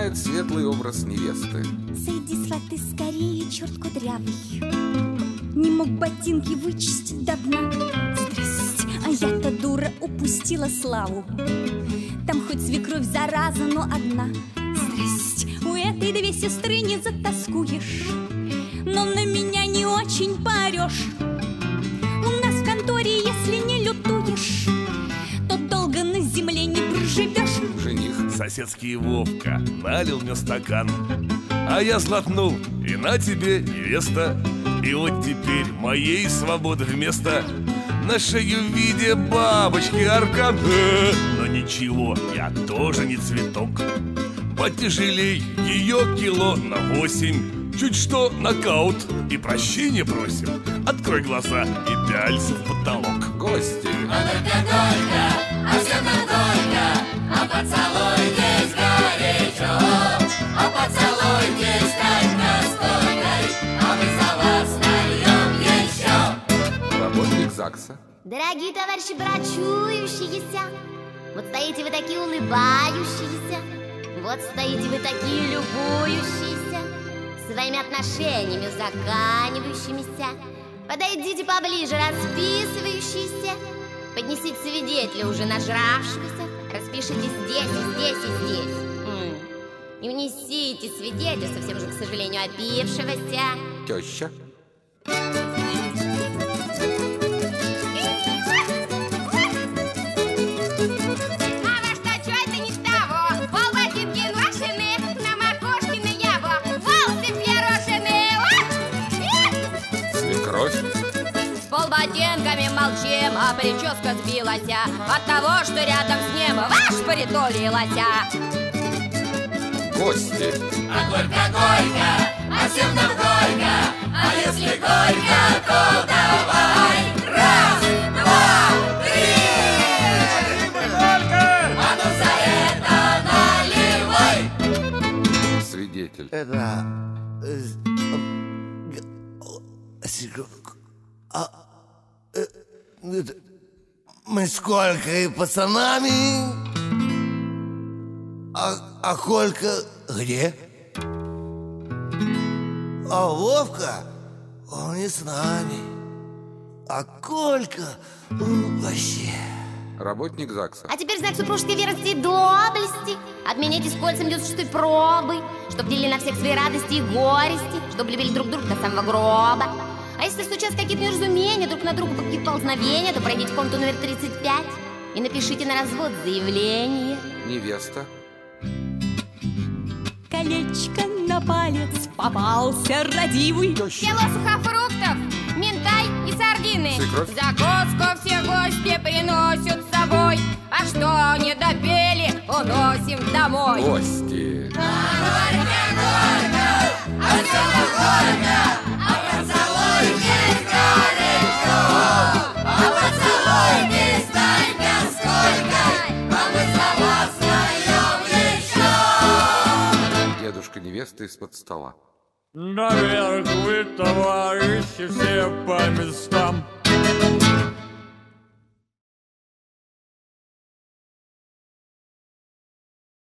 вспоминает светлый образ невесты. Сойди, сваты, скорее, черт кудрявый, не мог ботинки вычистить до дна. Здрасте, а я-то дура упустила славу. Там хоть свекровь зараза, но одна. Здрасте, у этой две сестры не затаскуешь, но на меня не очень поорешь. У нас в конторе, если не лютуешь, то долго на земле не проживешь. Жених. Соседский Вовка налил мне стакан, а я злотнул, и на тебе, невеста. И вот теперь моей свободы вместо на шею в виде бабочки аркан. Но ничего, я тоже не цветок. Потяжелей ее кило на 8. Чуть что нокаут, и прощения просим. Открой глаза и пялься в потолок. Гости. А только, а всем нам только, а поцелуйтесь горячо, а поцелуйтесь так настойкой, а мы за вас нальем еще. Работник ЗАГСа. Дорогие товарищи брачующиеся, вот стоите вы такие улыбающиеся, вот стоите вы такие любующиеся, своими отношениями узаканивающимися. Подойдите поближе, расписывающиеся, поднесите свидетеля уже нажравшегося, распишите здесь и здесь и здесь. И внесите свидетеля, совсем же, к сожалению, опившегося. Теща. Полботинками молчим, а прическа сбилась от того, что рядом с ним ваш притулилась. Гости. А горько, а всем нам горько, а если горько, то давай. Раз, два, три. А ну за это наливай. Свидетель. Это... секундку. Мы с Колькой пацанами, а Колька где? А Вовка, он не с нами, а Колька, вообще. Работник ЗАГСа. А теперь знак супружеской верности и доблести. Обменяйтесь кольцами 96-й пробы, чтоб делили на всех свои радости и горести, чтоб любили друг друга до самого гроба. А если случатся какие-то неразумения, друг на друга какие-то ползновения, то пройдите в комнату номер 35 и напишите на развод заявление. Невеста. Колечко на палец попался родивый. Кило сухофруктов, минтай и сардины. Свекровь. Закуску все гости приносят с собой, а что не допели, уносим домой. Гости. А всем нам горько, а поцелуйтесь горячо, а поцелуйтесь только сколько, а мы за вас нальем еще. Дедушка невесты из-под стола. Наверх вы, товарищи, все по местам.